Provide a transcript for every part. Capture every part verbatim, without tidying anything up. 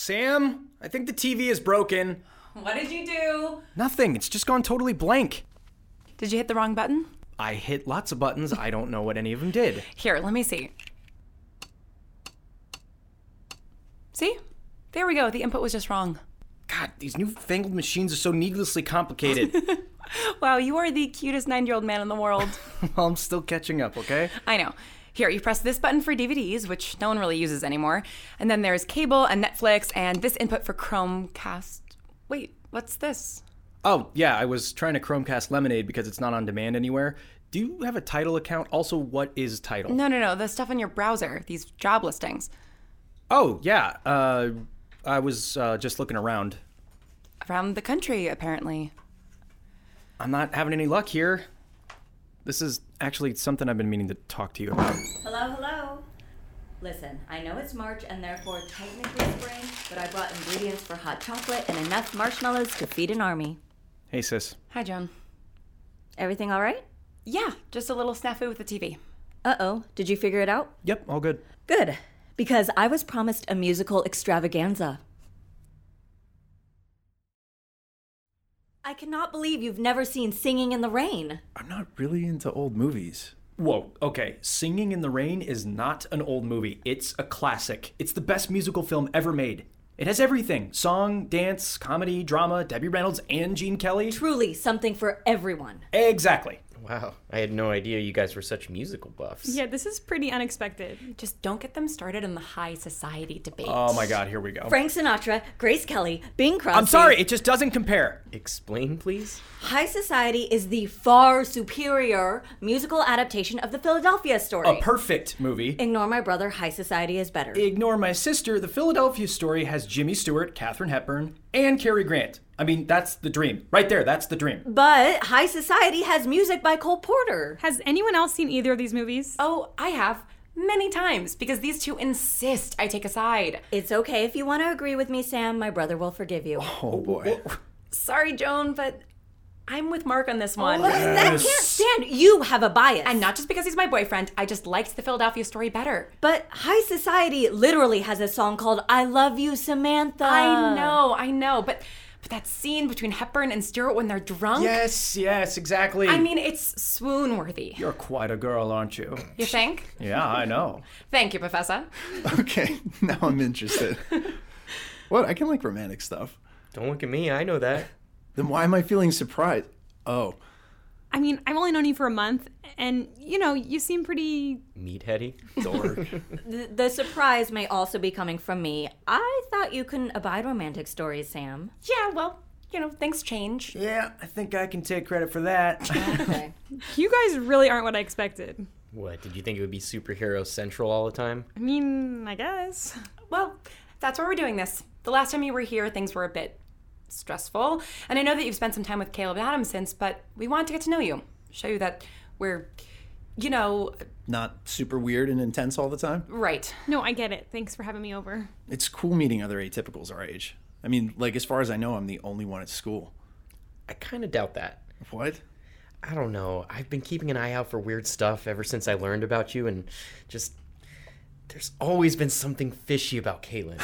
Sam, I think the T V is broken. What did you do? Nothing, it's just gone totally blank. Did you hit the wrong button? I hit lots of buttons, I don't know what any of them did. Here, let me see. See? There we go, the input was just wrong. God, these newfangled machines are so needlessly complicated. Wow, you are the cutest nine-year-old man in the world. Well, I'm still catching up, okay? I know. Here, you press this button for D V Ds, which no one really uses anymore. And then there's cable and Netflix and this input for Chromecast. Wait, what's this? Oh, yeah, I was trying to Chromecast Lemonade because it's not on demand anywhere. Do you have a Tidal account? Also, what is Tidal? No, no, no, the stuff in your browser, these job listings. Oh, yeah, uh, I was uh, just looking around. Around the country, apparently. I'm not having any luck here. This is actually something I've been meaning to talk to you about. Hello, hello. Listen, I know it's March and therefore technically spring, but I brought ingredients for hot chocolate and enough marshmallows to feed an army. Hey, sis. Hi, Joan. Everything all right? Yeah, just a little snafu with the T V. Uh-oh, did you figure it out? Yep, all good. Good, because I was promised a musical extravaganza. I cannot believe you've never seen Singing in the Rain. I'm not really into old movies. Whoa, okay. Singing in the Rain is not an old movie. It's a classic. It's the best musical film ever made. It has everything. Song, dance, comedy, drama, Debbie Reynolds, and Gene Kelly. Truly something for everyone. Exactly. Wow, I had no idea you guys were such musical buffs. Yeah, this is pretty unexpected. Just don't get them started in the high society debate. Oh my god, here we go. Frank Sinatra, Grace Kelly, Bing Crosby. I'm sorry, it just doesn't compare. Explain, please? High Society is the far superior musical adaptation of the Philadelphia Story. A perfect movie. Ignore my brother, High Society is better. Ignore my sister, the Philadelphia Story has Jimmy Stewart, Katharine Hepburn, and Cary Grant. I mean, that's the dream. Right there, that's the dream. But High Society has music by Cole Porter. Has anyone else seen either of these movies? Oh, I have. Many times, because these two insist I take a side. It's okay if you want to agree with me, Sam. My brother will forgive you. Oh boy. Sorry, Joan, but I'm with Mark on this one. That can't stand. You have a bias. And not just because he's my boyfriend, I just liked the Philadelphia Story better. But High Society literally has a song called I Love You, Samantha. I know, I know, but... But that scene between Hepburn and Stewart when they're drunk? Yes, yes, exactly. I mean, it's swoon-worthy. You're quite a girl, aren't you? You think? Yeah, I know. Thank you, Professor. Okay, now I'm interested. What? I can like romantic stuff. Don't look at me, I know that. Then why am I feeling surprised? Oh. I mean, I've only known you for a month, and, you know, you seem pretty... Meatheady? Dork. The, the surprise may also be coming from me. I thought you couldn't abide romantic stories, Sam. Yeah, well, you know, things change. Yeah, I think I can take credit for that. Okay. You guys really aren't what I expected. What, did you think it would be superhero central all the time? I mean, I guess. Well, that's why we're doing this. The last time you were here, things were a bit stressful. And I know that you've spent some time with Caleb and Adam since, but we want to get to know you. Show you that we're, you know... Not super weird and intense all the time? Right. No, I get it. Thanks for having me over. It's cool meeting other atypicals our age. I mean, like, as far as I know, I'm the only one at school. I kind of doubt that. What? I don't know. I've been keeping an eye out for weird stuff ever since I learned about you, and just... There's always been something fishy about Caitlin.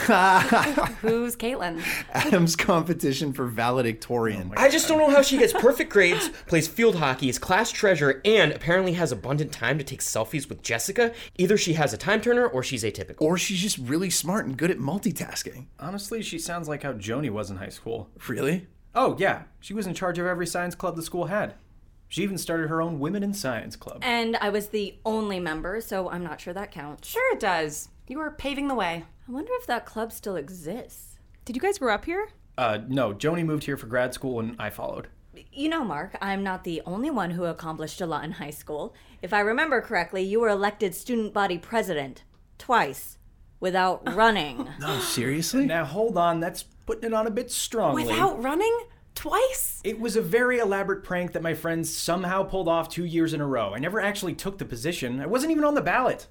Who's Caitlin? Adam's competition for valedictorian. I just don't know how she gets perfect grades, plays field hockey, is class treasurer, and apparently has abundant time to take selfies with Jessica. Either she has a time turner or she's atypical. Or she's just really smart and good at multitasking. Honestly, she sounds like how Joni was in high school. Really? Oh, yeah. She was in charge of every science club the school had. She even started her own Women in Science club. And I was the only member, so I'm not sure that counts. Sure it does. You were paving the way. I wonder if that club still exists. Did you guys grow up here? Uh, no, Joni moved here for grad school and I followed. You know, Mark, I'm not the only one who accomplished a lot in high school. If I remember correctly, you were elected student body president. Twice. Without running. No, seriously? Now, hold on. That's putting it on a bit strongly. Without running? Twice? It was a very elaborate prank that my friends somehow pulled off two years in a row. I never actually took the position. I wasn't even on the ballot.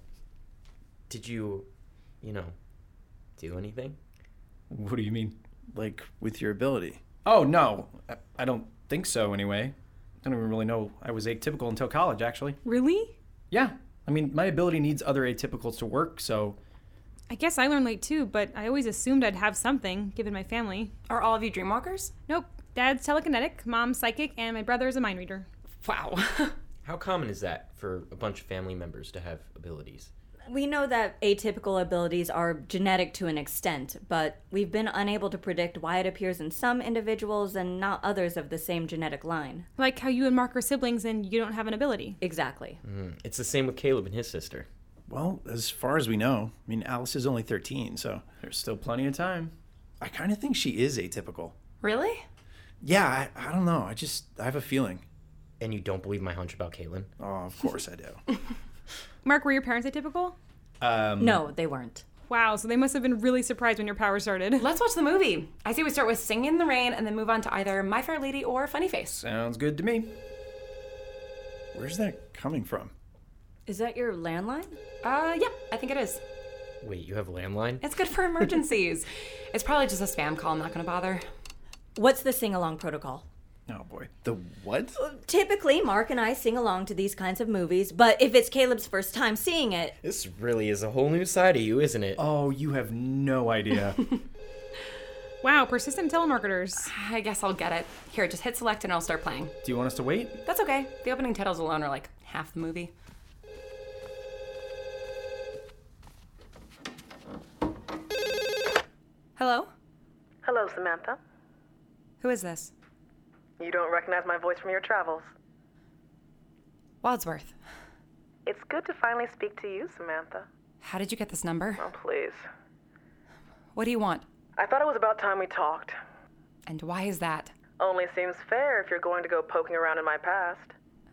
Did you, you know, do anything? What do you mean? Like, with your ability? Oh, no. I, I don't think so, anyway. I don't even really know I was atypical until college, actually. Really? Yeah. I mean, my ability needs other atypicals to work, so... I guess I learned late too, but I always assumed I'd have something, given my family. Are all of you dreamwalkers? Nope. Dad's telekinetic, mom's psychic, and my brother is a mind reader. Wow. How common is that for a bunch of family members to have abilities? We know that atypical abilities are genetic to an extent, but we've been unable to predict why it appears in some individuals and not others of the same genetic line. Like how you and Mark are siblings and you don't have an ability. Exactly. Mm, it's the same with Caleb and his sister. Well, as far as we know, I mean, Alice is only thirteen, so There's still plenty of time. I kind of think she is atypical. Really? Yeah, I, I don't know. I just, I have a feeling. And you don't believe my hunch about Caitlin? Oh, of course I do. Mark, were your parents atypical? Um, No, they weren't. Wow, so they must have been really surprised when your power started. Let's watch the movie. I say we start with Singing in the Rain and then move on to either My Fair Lady or Funny Face. Sounds good to me. Where's that coming from? Is that your landline? Uh, yeah, I think it is. Wait, you have a landline? It's good for emergencies. It's probably just a spam call. I'm not gonna bother. What's the sing-along protocol? Oh boy. The what? Typically, Mark and I sing along to these kinds of movies, but if it's Caleb's first time seeing it... This really is a whole new side of you, isn't it? Oh, you have no idea. Wow, persistent telemarketers. I guess I'll get it. Here, just hit select and I'll start playing. Do you want us to wait? That's okay. The opening titles alone are like half the movie. Hello? Hello, Samantha. Who is this? You don't recognize my voice from your travels. Wadsworth. It's good to finally speak to you, Samantha. How did you get this number? Oh, please. What do you want? I thought it was about time we talked. And why is that? Only seems fair if you're going to go poking around in my past.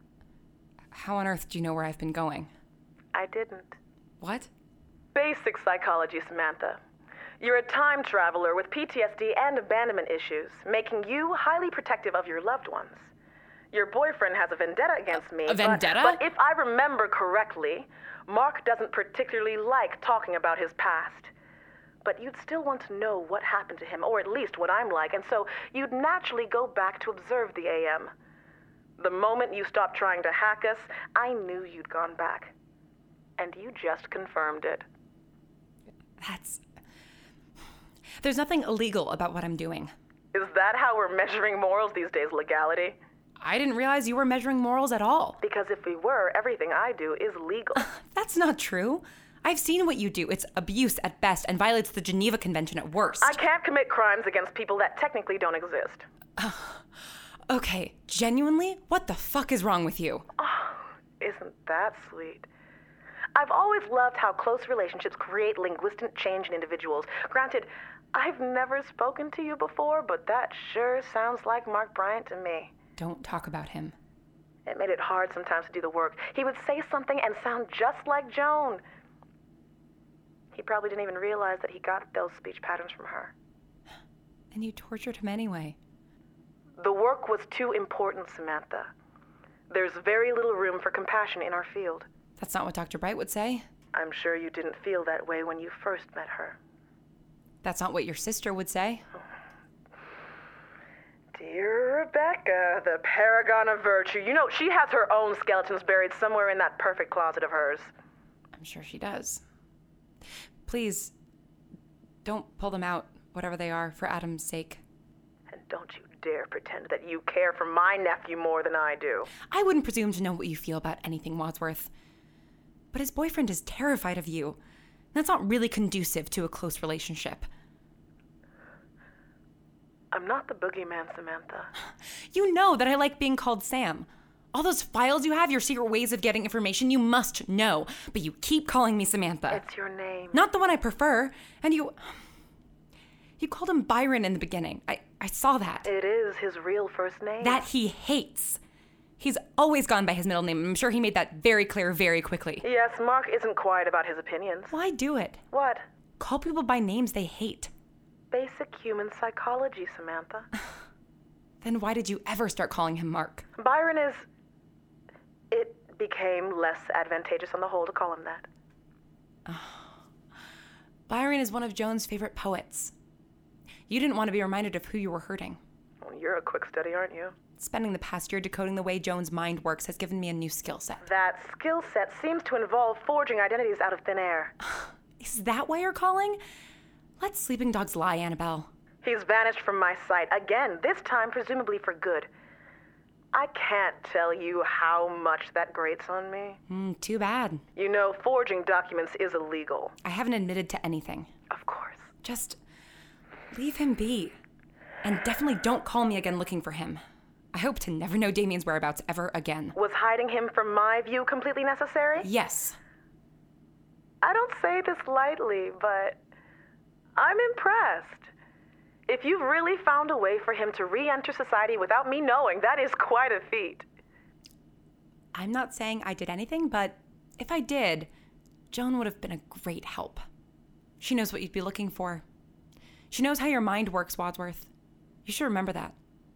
How on earth do you know where I've been going? I didn't. What? Basic psychology, Samantha. You're a time traveler with P T S D and abandonment issues, making you highly protective of your loved ones. Your boyfriend has a vendetta against me. A vendetta? But, but if I remember correctly, Mark doesn't particularly like talking about his past. But you'd still want to know what happened to him, or at least what I'm like, and so you'd naturally go back to observe the A M. The moment you stopped trying to hack us, I knew you'd gone back. And you just confirmed it. That's... There's nothing illegal about what I'm doing. Is that how we're measuring morals these days, legality? I didn't realize you were measuring morals at all. Because if we were, everything I do is legal. That's not true. I've seen what you do. It's abuse at best and violates the Geneva Convention at worst. I can't commit crimes against people that technically don't exist. Okay, genuinely, what the fuck is wrong with you? Isn't that sweet? I've always loved how close relationships create linguistic change in individuals. Granted, I've never spoken to you before, but that sure sounds like Mark Bryant to me. Don't talk about him. It made it hard sometimes to do the work. He would say something and sound just like Joan. He probably didn't even realize that he got those speech patterns from her. And you tortured him anyway. The work was too important, Samantha. There's very little room for compassion in our field. That's not what Doctor Bright would say. I'm sure you didn't feel that way when you first met her. That's not what your sister would say. Dear Rebecca, the paragon of virtue. You know, she has her own skeletons buried somewhere in that perfect closet of hers. I'm sure she does. Please, don't pull them out, whatever they are, for Adam's sake. And don't you dare pretend that you care for my nephew more than I do. I wouldn't presume to know what you feel about anything, Wadsworth. But his boyfriend is terrified of you. That's not really conducive to a close relationship. I'm not the boogeyman, Samantha. You know that I like being called Sam. All those files you have, your secret ways of getting information, you must know. But you keep calling me Samantha. It's your name. Not the one I prefer. And you... You called him Byron in the beginning. I, I saw that. It is his real first name. That he hates. He's always gone by his middle name. I'm sure he made that very clear very quickly. Yes, Mark isn't quiet about his opinions. Why do it? What? Call people by names they hate. Basic human psychology, Samantha. Then why did you ever start calling him Mark? Byron is... It became less advantageous on the whole to call him that. Byron is one of Joan's favorite poets. You didn't want to be reminded of who you were hurting. Well, you're a quick study, aren't you? Spending the past year decoding the way Joan's mind works has given me a new skill set. That skill set seems to involve forging identities out of thin air. Is that why you're calling? Let sleeping dogs lie, Annabelle. He's vanished from my sight again, this time presumably for good. I can't tell you how much that grates on me. Mm, too bad. You know, forging documents is illegal. I haven't admitted to anything. Of course. Just leave him be. And definitely don't call me again looking for him. I hope to never know Damien's whereabouts ever again. Was hiding him from my view completely necessary? Yes. I don't say this lightly, but I'm impressed. If you've really found a way for him to re-enter society without me knowing, that is quite a feat. I'm not saying I did anything, but if I did, Joan would have been a great help. She knows what you'd be looking for. She knows how your mind works, Wadsworth. You should remember that.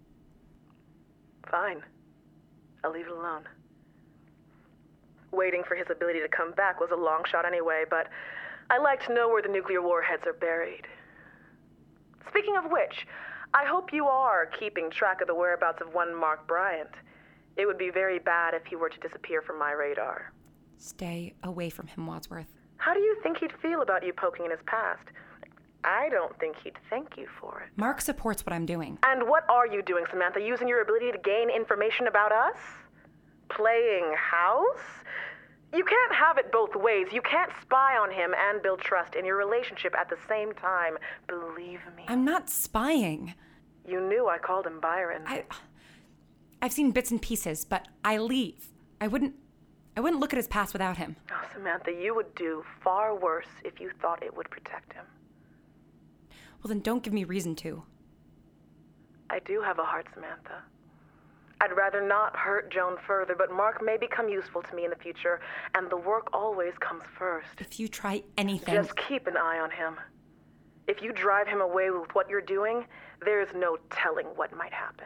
Fine. I'll leave it alone. Waiting for his ability to come back was a long shot anyway, but I like to know where the nuclear warheads are buried. Speaking of which, I hope you are keeping track of the whereabouts of one Mark Bryant. It would be very bad if he were to disappear from my radar. Stay away from him, Wadsworth. How do you think he'd feel about you poking in his past? I don't think he'd thank you for it. Mark supports what I'm doing. And what are you doing, Samantha? Using your ability to gain information about us? Playing house? You can't have it both ways. You can't spy on him and build trust in your relationship at the same time. Believe me. I'm not spying. You knew I called him Byron. I, I've seen bits and pieces, but I leave. I wouldn't, I wouldn't look at his past without him. Oh, Samantha, you would do far worse if you thought it would protect him. Well, then don't give me reason to. I do have a heart, Samantha. I'd rather not hurt Joan further, but Mark may become useful to me in the future, and the work always comes first. If you try anything... Just keep an eye on him. If you drive him away with what you're doing, there's no telling what might happen.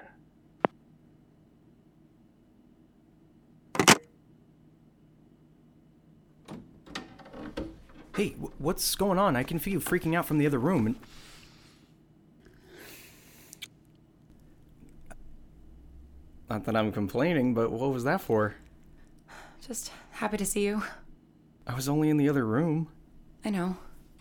Hey, w- what's going on? I can feel you freaking out from the other room. And... Not that I'm complaining, but what was that for? Just happy to see you. I was only in the other room. I know.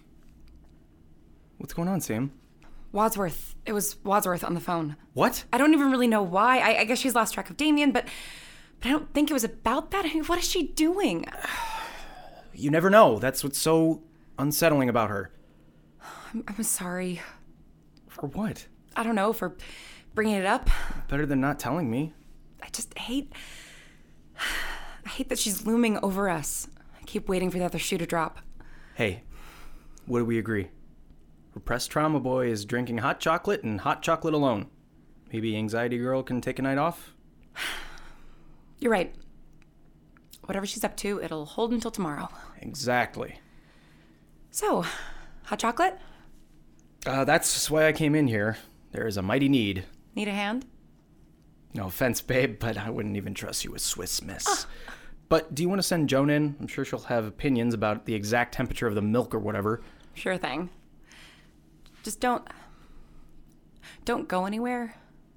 What's going on, Sam? Wadsworth. It was Wadsworth on the phone. What? I don't even really know why. I, I guess she's lost track of Damien, but, but I don't think it was about that. I mean, what is she doing? You never know. That's what's so unsettling about her. I'm, I'm sorry. For what? I don't know, for bringing it up. Better than not telling me. I just hate... I hate that she's looming over us. I keep waiting for the other shoe to drop. Hey, what do we agree? Repressed trauma boy is drinking hot chocolate and hot chocolate alone. Maybe anxiety girl can take a night off? You're right. Whatever she's up to, it'll hold until tomorrow. Exactly. So, hot chocolate? Uh, that's why I came in here. There is a mighty need. Need a hand? No offense, babe, but I wouldn't even trust you with Swiss Miss. Ah. But do you want to send Joan in? I'm sure she'll have opinions about the exact temperature of the milk or whatever. Sure thing. Just don't... Don't go anywhere.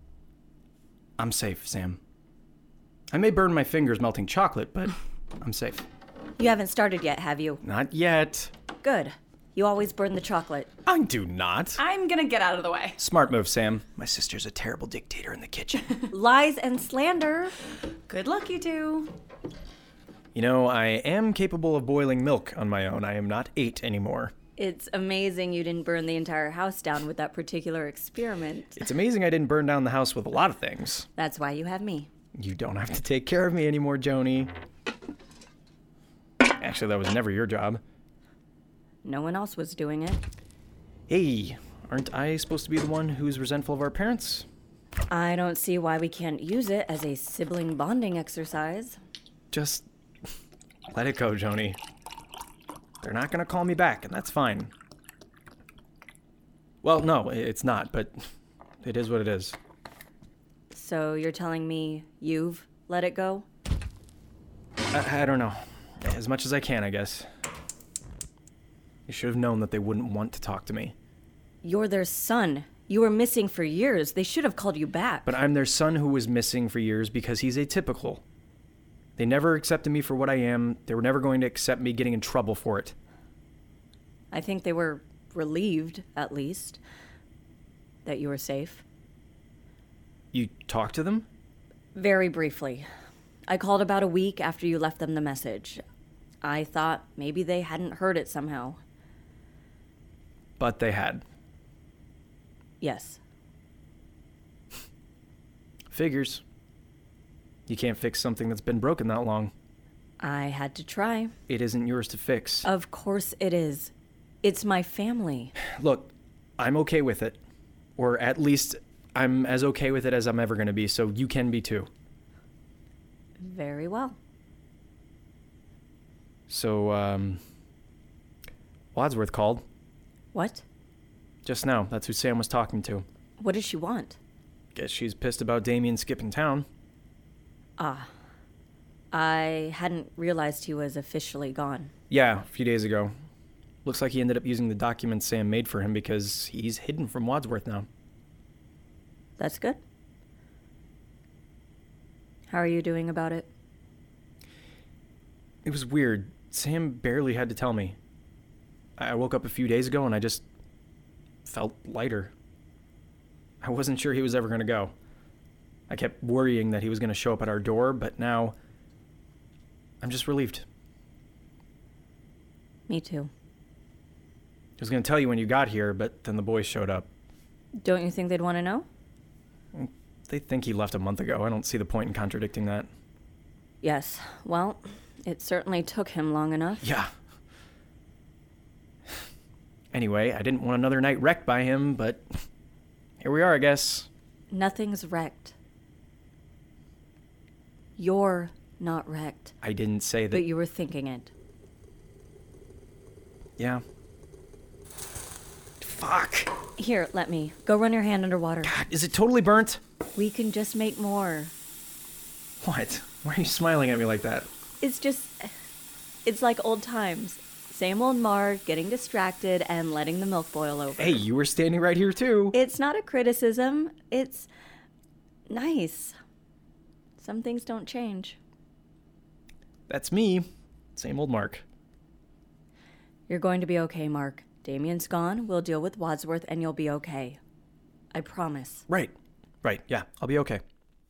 I'm safe, Sam. I may burn my fingers melting chocolate, but I'm safe. You haven't started yet, have you? Not yet. Good. You always burn the chocolate. I do not. I'm gonna get out of the way. Smart move, Sam. My sister's a terrible dictator in the kitchen. Lies and slander. Good luck, you two. You know, I am capable of boiling milk on my own. I am not eight anymore. It's amazing you didn't burn the entire house down with that particular experiment. It's amazing I didn't burn down the house with a lot of things. That's why you have me. You don't have to take care of me anymore, Joni. Actually, that was never your job. No one else was doing it. Hey, aren't I supposed to be the one who's resentful of our parents? I don't see why we can't use it as a sibling bonding exercise. Just let it go, Joni. They're not going to call me back, and that's fine. Well, no, it's not, but it is what it is. So you're telling me you've let it go? I, I don't know. As much as I can, I guess. You should have known that they wouldn't want to talk to me. You're their son. You were missing for years. They should have called you back. But I'm their son who was missing for years because he's atypical. They never accepted me for what I am. They were never going to accept me getting in trouble for it. I think they were relieved, at least, that you were safe. You talked to them? Very briefly. I called about a week after you left them the message. I thought maybe they hadn't heard it somehow. But they had. Yes. Figures. You can't fix something that's been broken that long. I had to try. It isn't yours to fix. Of course it is. It's my family. Look, I'm okay with it. Or at least I'm as okay with it as I'm ever going to be, so you can be too. Very well. So, um... Wadsworth called. What? Just now. That's who Sam was talking to. What does she want? Guess she's pissed about Damien skipping town. Ah. I hadn't realized he was officially gone. Yeah, a few days ago. Looks like he ended up using the documents Sam made for him because he's hidden from Wadsworth now. That's good. How are you doing about it? It was weird. Sam barely had to tell me. I woke up a few days ago and I just felt lighter. I wasn't sure he was ever going to go. I kept worrying that he was going to show up at our door, but now I'm just relieved. Me too. I was going to tell you when you got here, but then the boys showed up. Don't you think they'd want to know? They think he left a month ago. I don't see the point in contradicting that. Yes. Well, it certainly took him long enough. Yeah. Anyway, I didn't want another night wrecked by him, but here we are, I guess. Nothing's wrecked. You're not wrecked. I didn't say that. But you were thinking it. Yeah. Fuck. Here, let me. Go run your hand underwater. God, is it totally burnt? We can just make more. What? Why are you smiling at me like that? It's just... It's like old times. Same old Mark, getting distracted and letting the milk boil over. Hey, you were standing right here too. It's not a criticism. It's... nice. Some things don't change. That's me. Same old Mark. You're going to be okay, Mark. Damien's gone, we'll deal with Wadsworth, and you'll be okay. I promise. Right. Right, yeah, I'll be okay.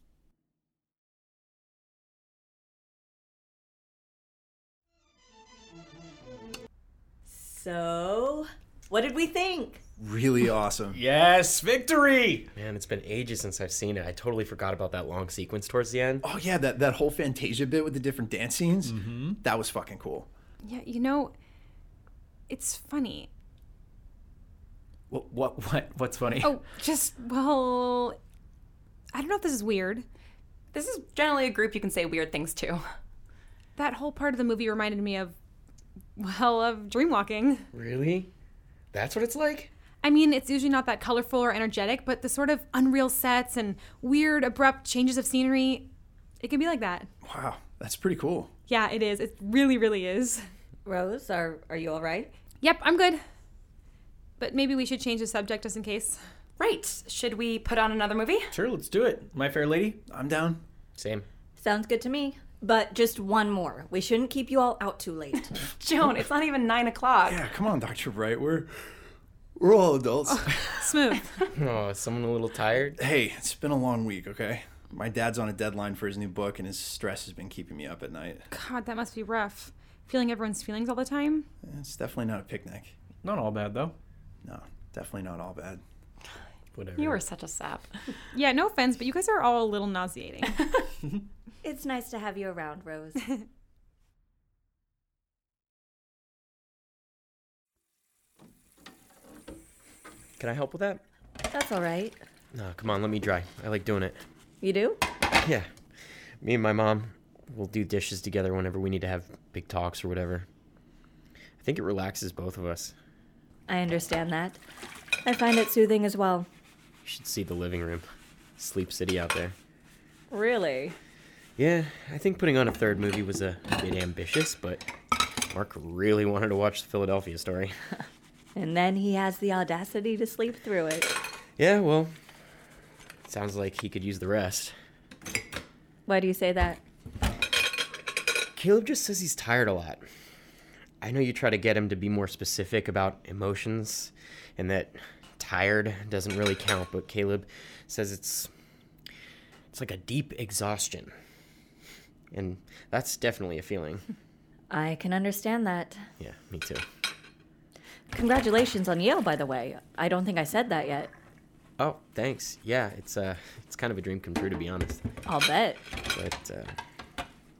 So, what did we think? Really awesome. Yes, victory! Man, it's been ages since I've seen it. I totally forgot about that long sequence towards the end. Oh yeah, that, that whole Fantasia bit with the different dance scenes. Mm-hmm. That was fucking cool. Yeah, you know, it's funny. What, what, what, what's funny? Oh, just, well, I don't know if this is weird. This is generally a group you can say weird things to. That whole part of the movie reminded me of, well, of Dreamwalking. Really? That's what it's like? I mean, it's usually not that colorful or energetic, but the sort of unreal sets and weird, abrupt changes of scenery, it can be like that. Wow, that's pretty cool. Yeah, it is. It really, really is. Rose, are, are you all right? Yep, I'm good. But maybe we should change the subject just in case. Right. Should we put on another movie? Sure, let's do it. My Fair Lady? I'm down. Same. Sounds good to me. But just one more. We shouldn't keep you all out too late. Joan, it's not even nine o'clock. Yeah, come on, Doctor Bright. We're we're all adults. Smooth. Oh, is someone a little tired? Hey, it's been a long week, okay? My dad's on a deadline for his new book, and his stress has been keeping me up at night. God, that must be rough. Feeling everyone's feelings all the time. It's definitely not a picnic. Not all bad, though. No, definitely not all bad. Whatever. You are such a sap. Yeah, no offense, but you guys are all a little nauseating. It's nice to have you around, Rose. Can I help with that? That's all right. No, come on, let me dry. I like doing it. You do? Yeah. Me and my mom, we'll do dishes together whenever we need to have big talks or whatever. I think it relaxes both of us. I understand that. I find it soothing as well. You should see the living room. Sleep City out there. Really? Yeah, I think putting on a third movie was a bit ambitious, but Mark really wanted to watch the Philadelphia Story. And then he has the audacity to sleep through it. Yeah, well, sounds like he could use the rest. Why do you say that? Caleb just says he's tired a lot. I know you try to get him to be more specific about emotions and that tired doesn't really count, but Caleb says it's it's like a deep exhaustion. And that's definitely a feeling. I can understand that. Yeah, me too. Congratulations on Yale, by the way. I don't think I said that yet. Oh, thanks. Yeah, it's uh it's kind of a dream come true, to be honest. I'll bet. But uh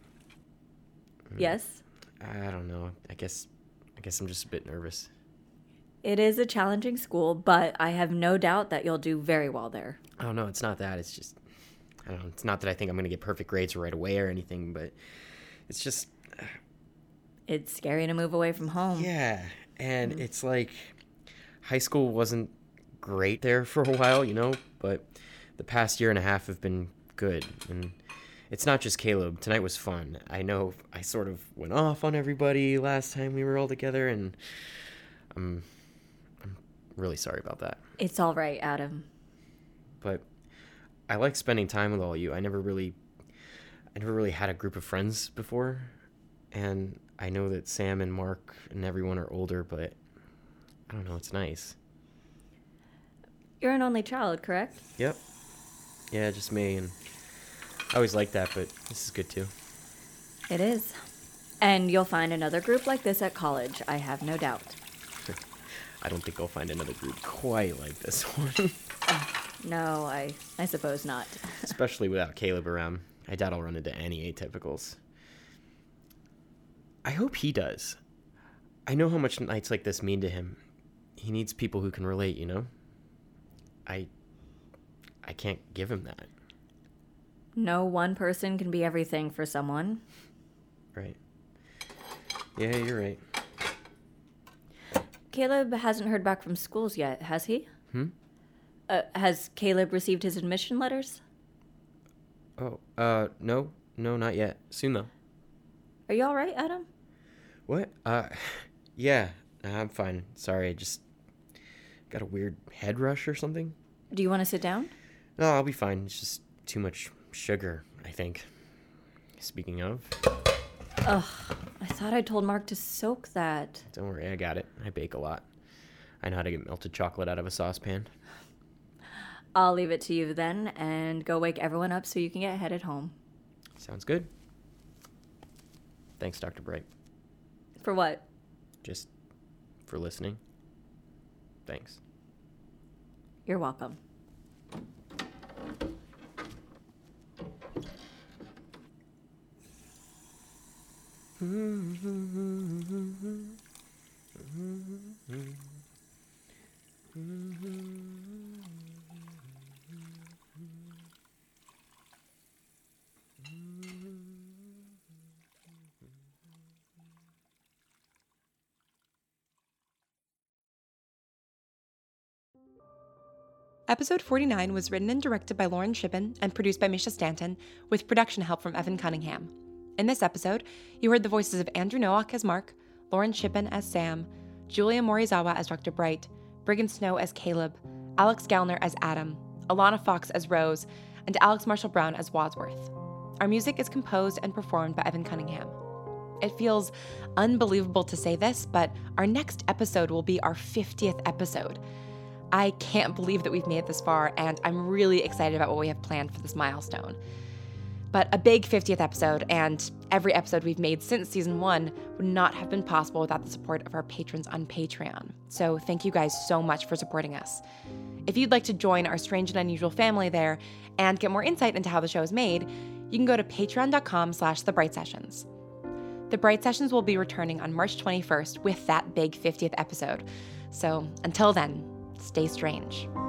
Yes? I don't know. I guess I guess I'm just a bit nervous. It is a challenging school, but I have no doubt that you'll do very well there. Oh no, it's not that. It's just I don't know. It's not that I think I'm gonna get perfect grades right away or anything, but it's just It's scary to move away from home. yeah. And mm. it's like high school wasn't great there for a while, you know, but the past year and a half have been good. And it's not just Caleb. Tonight was fun. I know I sort of went off on everybody last time we were all together, and I'm I'm really sorry about that. It's all right, Adam. But I like spending time with all of you. I never really I never really had a group of friends before, and I know that Sam and Mark and everyone are older, but I don't know, it's nice. You're an only child, correct? Yep. Yeah, just me, and I always liked that, but this is good too. It is. And you'll find another group like this at college, I have no doubt. I don't think I'll find another group quite like this one. No, I I suppose not. Especially without Caleb around. I doubt I'll run into any atypicals. I hope he does. I know how much nights like this mean to him. He needs people who can relate, you know? I I can't give him that. No one person can be everything for someone. Right. Yeah, you're right. Caleb hasn't heard back from schools yet, has he? Hmm? Uh, has Caleb received his admission letters? Oh, uh, no. No, not yet. Soon, though. Are you all right, Adam? What? Uh, yeah, I'm fine. Sorry, I just got a weird head rush or something. Do you want to sit down? No, I'll be fine. It's just too much sugar, I think. Speaking of. Ugh, I thought I told Mark to soak that. Don't worry, I got it. I bake a lot. I know how to get melted chocolate out of a saucepan. I'll leave it to you then, and go wake everyone up so you can get headed home. Sounds good. Thanks, Doctor Bright. For what? Just for listening. Thanks. You're welcome. Episode forty-nine was written and directed by Lauren Shippen and produced by Misha Stanton, with production help from Evan Cunningham. In this episode, you heard the voices of Andrew Nowak as Mark, Lauren Shippen as Sam, Julia Morizawa as Doctor Bright, Brigham Snow as Caleb, Alex Gallner as Adam, Alana Fox as Rose, and Alex Marshall Brown as Wadsworth. Our music is composed and performed by Evan Cunningham. It feels unbelievable to say this, but our next episode will be our fiftieth episode. I can't believe that we've made it this far, and I'm really excited about what we have planned for this milestone. But a big fiftieth episode, and every episode we've made since season one, would not have been possible without the support of our patrons on Patreon. So thank you guys so much for supporting us. If you'd like to join our strange and unusual family there and get more insight into how the show is made, you can go to patreon.com slash the Bright Sessions. The Bright Sessions will be returning on March twenty-first with that big fiftieth episode. So until then, stay strange.